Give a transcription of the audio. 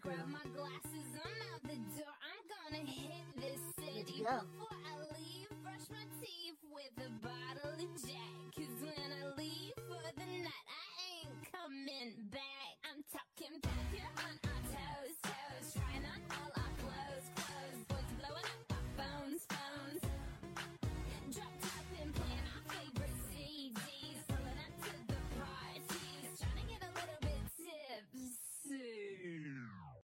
grab my glasses, I'm out the door. I'm gonna hit this city. Go. Before I leave, brush my teeth with a bottle of Jack. 'Cause when I leave for the night, I ain't coming back. I'm talking